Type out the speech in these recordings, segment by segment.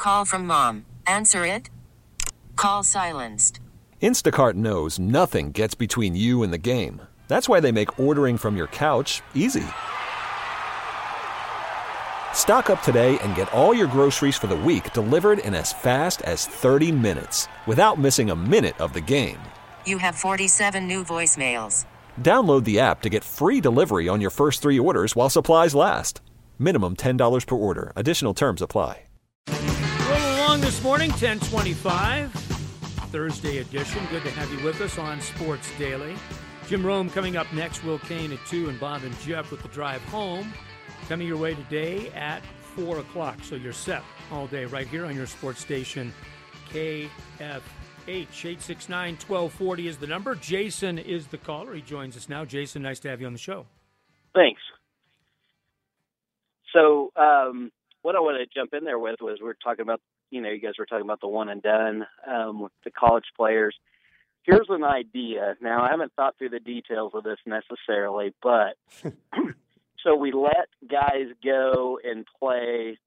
Call from mom. Answer it. Call silenced. Instacart knows nothing gets between you and the game. That's why they make ordering from your couch easy. Stock up today and get all your groceries for the week delivered in as fast as 30 minutes without missing a minute of the game. You have 47 new voicemails. Download the app to get free delivery on your first 3 orders while supplies last. Minimum $10 per order. Additional terms apply. Rolling along this morning, 10:25, Thursday edition. Good to have you with us on Sports Daily. Jim Rome coming up next, Will Kane at 2, and Bob and Jeff with the drive home. Coming your way today at 4 o'clock. So you're set all day right here on your sports station, KFH. 869-1240 is the number. Jason is the caller. He joins us now. Jason, nice to have you on the show. Thanks. So what I want to jump in there with was we're talking about, you guys were talking about the one and done with the college players. Here's an idea. Now, I haven't thought through the details of this necessarily, but so we let guys go and play,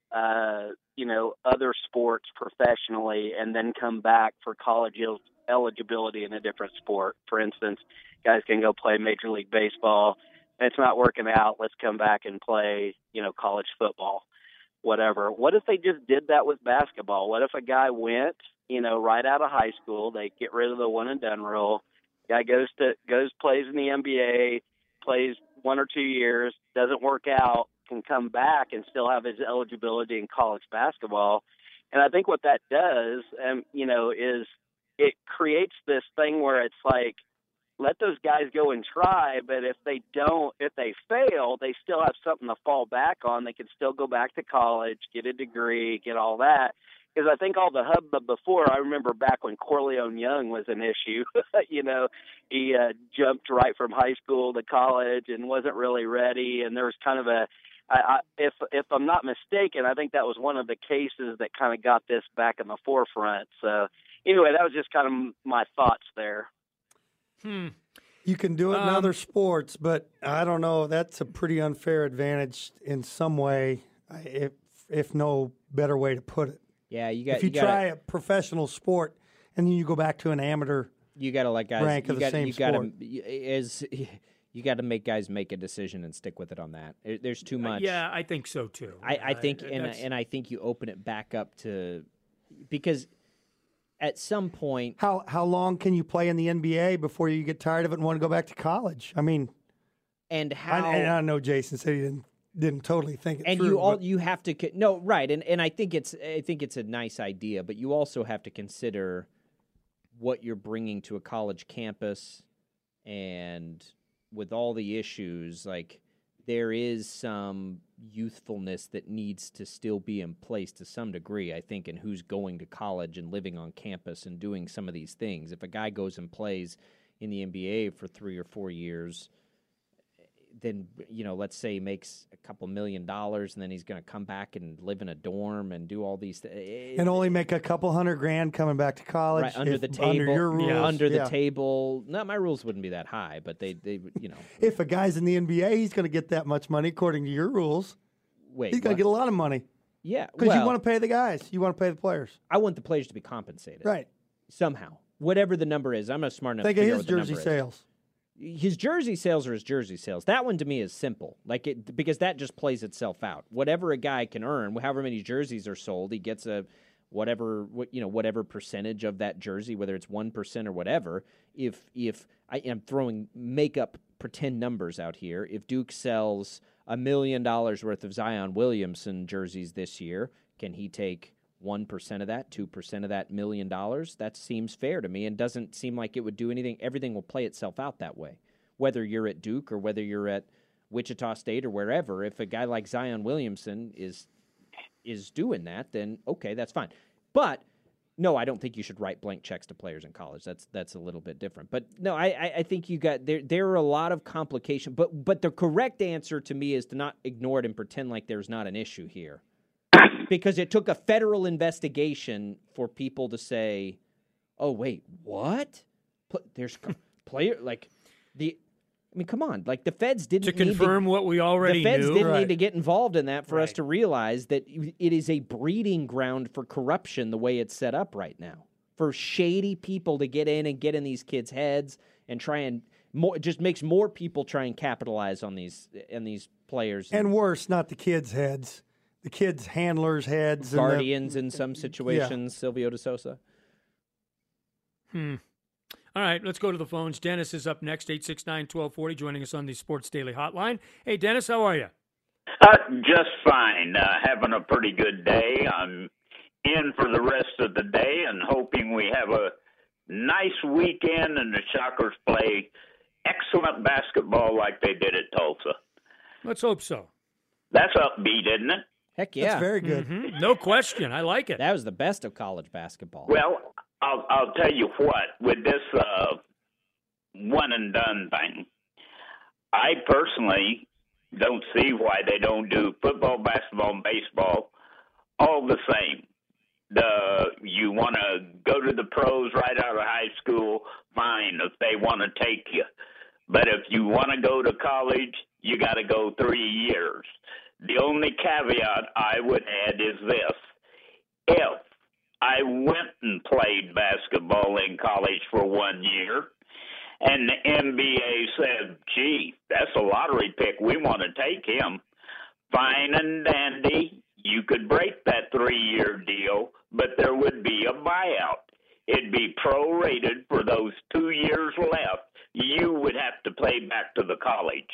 other sports professionally and then come back for college eligibility in a different sport. For instance, guys can go play Major League Baseball. It's not working out. Let's come back and play, college football, whatever. What if they just did that with basketball? What if a guy went, right out of high school, they get rid of the one and done rule. Guy goes plays in the NBA, plays 1 or 2 years, doesn't work out, can come back and still have his eligibility in college basketball. And I think what that does, is it creates this thing where it's like, let those guys go and try, but if they fail, they still have something to fall back on. They can still go back to college, get a degree, get all that. Because I think all the hubbub before, I remember back when Corleone Young was an issue, he jumped right from high school to college and wasn't really ready. And there was kind of if I'm not mistaken, I think that was one of the cases that kind of got this back in the forefront. So anyway, that was just kind of my thoughts there. You can do it in other sports, but I don't know. That's a pretty unfair advantage in some way, if no better way to put it. Yeah, if you try a professional sport and then you go back to an amateur, you got to let guys rank of the same sport. You got to make guys make a decision and stick with it on that. There's too much. Yeah, I think so too. I think, and I think you open it back up to because at some point, how long can you play in the NBA before you get tired of it and want to go back to college? I mean, and how? I know Jason said he didn't totally think it and through. You have to no right, and I think it's a nice idea, but you also have to consider what you're bringing to a college campus, and with all the issues, like there is some youthfulness that needs to still be in place to some degree, I think, in who's going to college and living on campus and doing some of these things. If a guy goes and plays in the NBA for 3 or 4 years, then, let's say he makes a couple $1 million and then he's going to come back and live in a dorm and do all these things. And only make a couple $100,000 coming back to college. Right, under the table. Under your rules. Yeah, under the table. No, my rules wouldn't be that high, but they. If a guy's in the NBA, he's going to get that much money according to your rules. Wait, he's going to get a lot of money. Yeah. Because you want to pay the guys. You want to pay the players. I want the players to be compensated. Right. Somehow. Whatever the number is. I'm not smart enough to figure out what the number is. Think of his jersey sales. His jersey sales are his jersey sales. That one to me is simple, because that just plays itself out. Whatever a guy can earn, however many jerseys are sold, he gets a whatever percentage of that jersey, whether it's 1% or whatever. If I am throwing make-up pretend numbers out here, if Duke sells $1 million worth of Zion Williamson jerseys this year, can he take 1% of that, 2% of that $1 million? That seems fair to me and doesn't seem like it would do anything. Everything will play itself out that way. Whether you're at Duke or whether you're at Wichita State or wherever, if a guy like Zion Williamson is doing that, then okay, that's fine. But no, I don't think you should write blank checks to players in college. That's a little bit different. But no, I think you got there are a lot of complications. But the correct answer to me is to not ignore it and pretend like there's not an issue here. Because it took a federal investigation for people to say, "Oh wait, what? There's player like the I mean, come on. Like, the feds didn't To confirm what we already knew. The feds didn't Right. need to get involved in that for us to realize that it is a breeding ground for corruption the way it's set up right now. For shady people to get in and get in these kids' heads and try and it just makes more people try and capitalize on these players. And worse, not the kids' heads. The kids' handlers' heads. Guardians in some situations, Silvio De Sousa. All right, let's go to the phones. Dennis is up next, 869-1240, joining us on the Sports Daily Hotline. Hey, Dennis, how are you? Just fine. Having a pretty good day. I'm in for the rest of the day and hoping we have a nice weekend and the Shockers play excellent basketball like they did at Tulsa. Let's hope so. That's upbeat, isn't it? Heck yeah. That's very good. Mm-hmm. No question. I like it. That was the best of college basketball. Well, I'll tell you what, with this one and done thing, I personally don't see why they don't do football, basketball, and baseball all the same. You want to go to the pros right out of high school, fine, if they want to take you. But if you want to go to college, you got to go 3 years. The only caveat I would add is this. If I went and played basketball in college for 1 year, and the NBA said, gee, that's a lottery pick, we want to take him, fine and dandy, you could break that 3-year deal, but there would be a buyout. It'd be prorated for those 2 years left. You would have to play back to the college.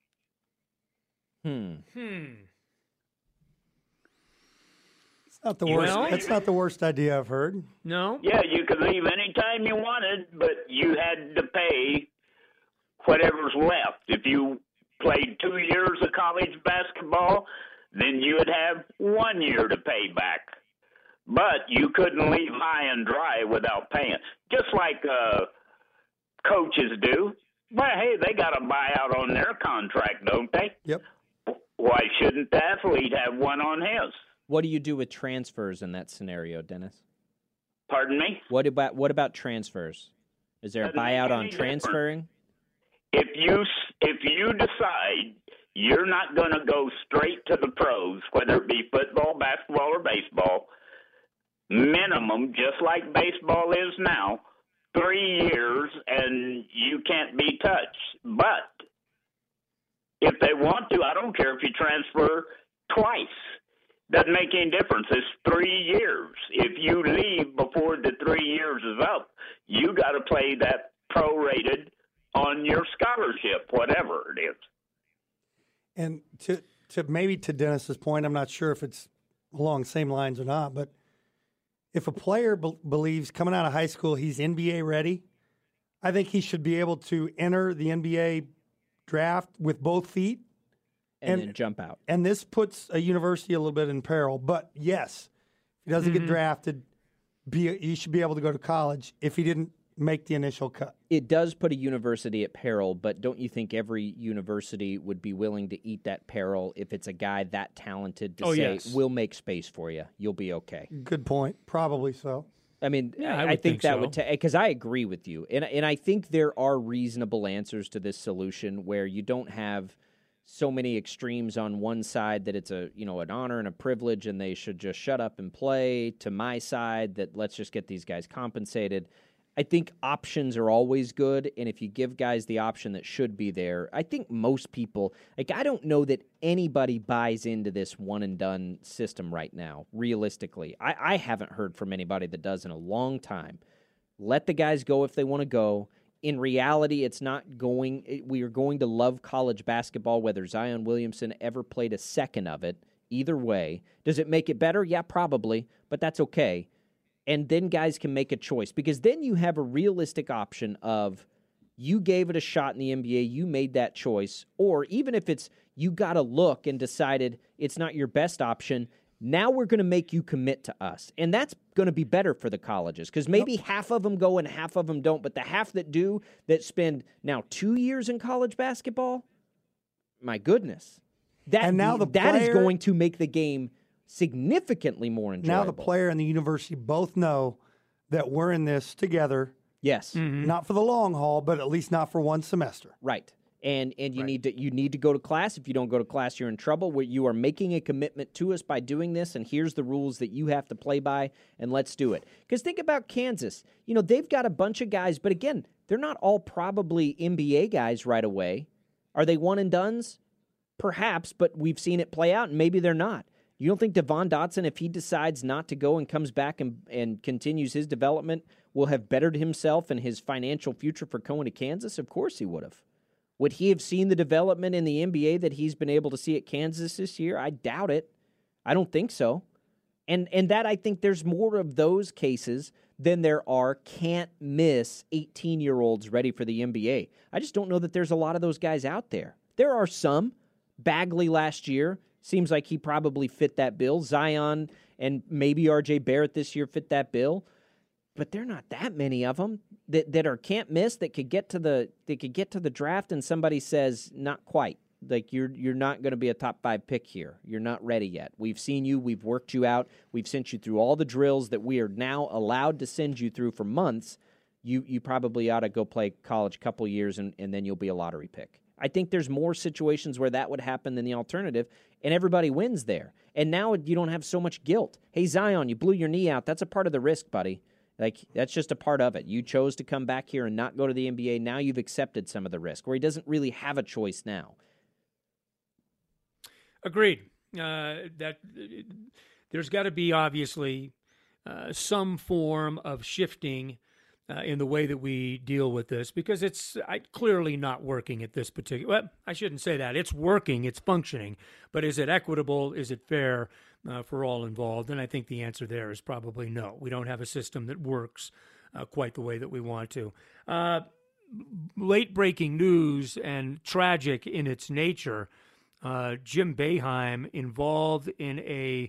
It's not the worst. That's not the worst idea I've heard. No? Yeah, you could leave any time you wanted, but you had to pay whatever's left. If you played 2 years of college basketball, then you would have 1 year to pay back. But you couldn't leave high and dry without paying, just like coaches do. Well, hey, they got a buyout on their contract, don't they? Yep. Why shouldn't the athlete have one on his? What do you do with transfers in that scenario, Dennis? Pardon me? What about transfers? Is there a Doesn't make buyout on any transferring? If you decide you're not going to go straight to the pros, whether it be football, basketball, or baseball, minimum, just like baseball is now, 3 years and you can't be touched. But if they want to, I don't care if you transfer twice. Doesn't make any difference. It's 3 years. If you leave before the 3 years is up, you got to play that prorated on your scholarship, whatever it is. And to maybe to Dennis's point, I'm not sure if it's along the same lines or not, but if a player believes coming out of high school he's NBA ready, I think he should be able to enter the NBA draft with both feet And then jump out. And this puts a university a little bit in peril. But yes, if he doesn't get drafted, he should be able to go to college if he didn't make the initial cut. It does put a university at peril, but don't you think every university would be willing to eat that peril if it's a guy that talented to say, yes. we'll make space for you, you'll be okay? Good point. Probably so. I mean, Yeah, I think that so. would because I agree with you, and I think there are reasonable answers to this solution where you don't have so many extremes on one side that it's an honor and a privilege, and they should just shut up and play. To my side, that let's just get these guys compensated. I think options are always good, and if you give guys the option that should be there, I think most people, I don't know that anybody buys into this one-and-done system right now, realistically. I haven't heard from anybody that does in a long time. Let the guys go if they want to go. In reality, it's not going. We are going to love college basketball, whether Zion Williamson ever played a second of it. Either way. Does it make it better? Yeah, probably, but that's okay. And then guys can make a choice because then you have a realistic option of you gave it a shot in the NBA, you made that choice, or even if it's you got to look and decided it's not your best option, now we're going to make you commit to us. And that's going to be better for the colleges because maybe half of them go and half of them don't, but the half that do, that spend now 2 years in college basketball, my goodness. That is going to make the game significantly more enjoyable. Now the player and the university both know that we're in this together. Yes. Not for the long haul, but at least not for one semester. Right. And you need to go to class. If you don't go to class, you're in trouble. Where you are making a commitment to us by doing this, and here's the rules that you have to play by, and let's do it. Because think about Kansas. They've got a bunch of guys, but again, they're not all probably NBA guys right away. Are they one and dones? Perhaps, but we've seen it play out, and maybe they're not. You don't think Devon Dotson, if he decides not to go and comes back and continues his development, will have bettered himself and his financial future for going to Kansas? Of course he would have. Would he have seen the development in the NBA that he's been able to see at Kansas this year? I doubt it. I don't think so. And that I think there's more of those cases than there are can't-miss 18-year-olds ready for the NBA. I just don't know that there's a lot of those guys out there. There are some. Bagley last year seems like he probably fit that bill. Zion and maybe R.J. Barrett this year fit that bill. But there are not that many of them that are can't miss, that could get to the draft and somebody says not quite. Like you're not going to be a top 5 pick here. You're not ready yet. We've seen you. We've worked you out. We've sent you through all the drills that we are now allowed to send you through for months. You probably ought to go play college a couple years and then you'll be a lottery pick. I think there's more situations where that would happen than the alternative, and everybody wins there. And now you don't have so much guilt. Hey, Zion, you blew your knee out. That's a part of the risk, buddy. Like, that's just a part of it. You chose to come back here and not go to the NBA. Now you've accepted some of the risk, where he doesn't really have a choice now. Agreed. That there's got to be, obviously, some form of shifting in the way that we deal with this, because it's clearly not working at this particular. Well, I shouldn't say that. It's working. It's functioning. But is it equitable? Is it fair for all involved? And I think the answer there is probably no. We don't have a system that works quite the way that we want to. Late-breaking news and tragic in its nature. Jim Boeheim involved in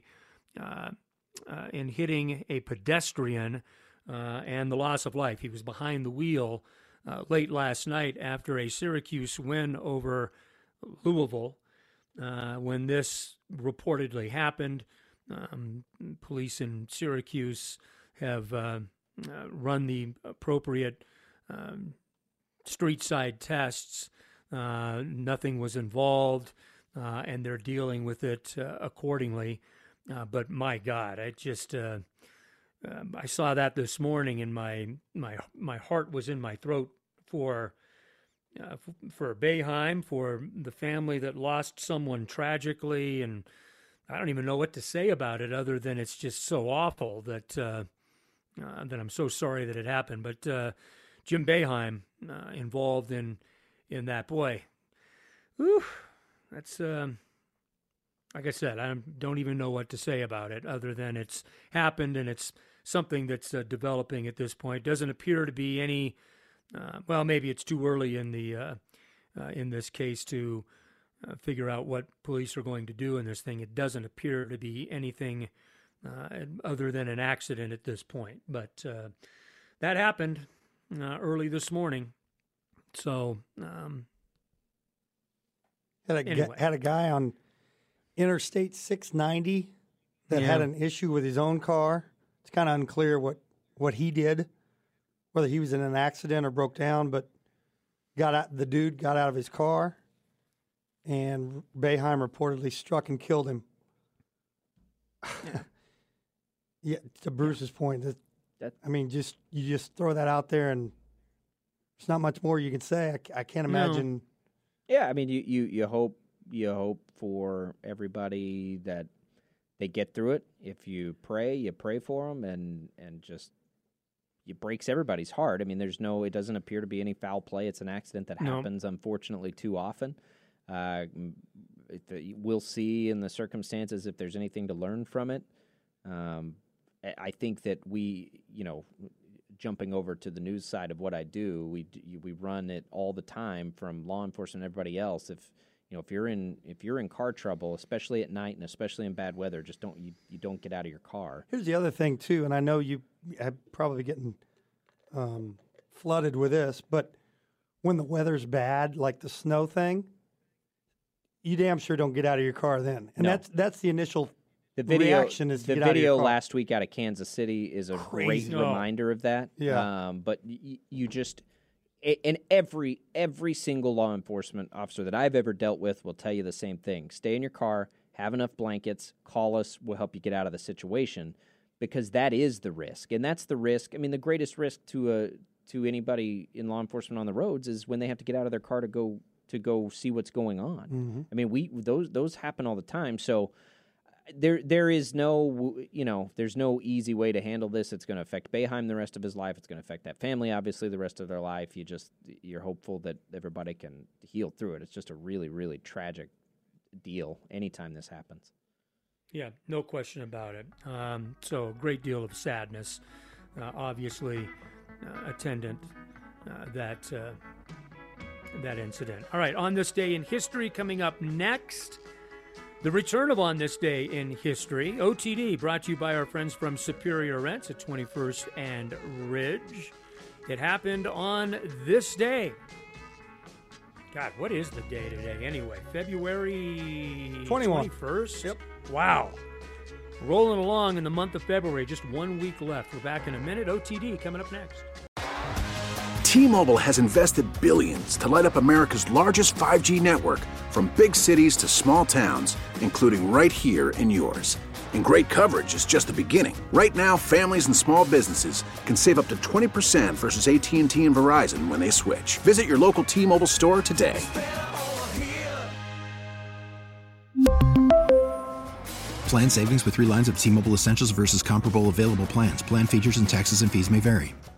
in hitting a pedestrian and the loss of life. He was behind the wheel late last night after a Syracuse win over Louisville. When this reportedly happened, police in Syracuse have run the appropriate street-side tests. Nothing was involved, and they're dealing with it accordingly. But my God, I saw that this morning, and my heart was in my throat for Boeheim, for the family that lost someone tragically, and I don't even know what to say about it other than it's just so awful that I'm so sorry that it happened. But Jim Boeheim involved in that, boy, whew, that's like I said, I don't even know what to say about it other than it's happened and it's something that's developing at this point. Doesn't appear to be any. Well, maybe it's too early in this case to figure out what police are going to do in this thing. It doesn't appear to be anything other than an accident at this point. But that happened early this morning. So had a guy on Interstate 690 that had an issue with his own car. It's kind of unclear what he did, whether he was in an accident or broke down, but the dude got out of his car, and Boeheim reportedly struck and killed him. Yeah, to Bruce's point, you just throw that out there, and there's not much more you can say. I can't imagine. No. Yeah, I mean, you hope for everybody that they get through it. If you pray for them, and just it breaks everybody's heart. I mean, it doesn't appear to be any foul play. It's an accident that happens, unfortunately, too often. We'll see in the circumstances if there's anything to learn from it. I think that jumping over to the news side of what I do, we run it all the time from law enforcement and everybody else. If you're in car trouble, especially at night and especially in bad weather, just don't get out of your car. Here's the other thing too, and I know you have probably getting flooded with this, but when the weather's bad, like the snow thing, you damn sure don't get out of your car then. And that's the initial reaction is to get out of your car. Last week out of Kansas City is a great reminder of that. Yeah. But you just And every single law enforcement officer that I've ever dealt with will tell you the same thing. Stay in your car, have enough blankets, call us, we'll help you get out of the situation, because that is the risk. And that's the risk. I mean, the greatest risk to anybody in law enforcement on the roads is when they have to get out of their car to go see what's going on. Mm-hmm. I mean, those happen all the time. So there is no, there's no easy way to handle this. It's going to affect Boeheim the rest of his life. It's going to affect that family, obviously, the rest of their life. You're hopeful that everybody can heal through it. It's just a really, really tragic deal anytime this happens. Yeah, no question about it. So a great deal of sadness, obviously, attendant that incident. All right, on this day in history coming up next. The return of On This Day in History. OTD brought to you by our friends from Superior Rents at 21st and Ridge. It happened on this day. God, what is the day today anyway? February 21st? Yep. Wow. Rolling along in the month of February. Just 1 week left. We're back in a minute. OTD coming up next. T-Mobile has invested billions to light up America's largest 5G network, from big cities to small towns, including right here in yours. And great coverage is just the beginning. Right now, families and small businesses can save up to 20% versus AT&T and Verizon when they switch. Visit your local T-Mobile store today. Plan savings with 3 lines of T-Mobile Essentials versus comparable available plans. Plan features and taxes and fees may vary.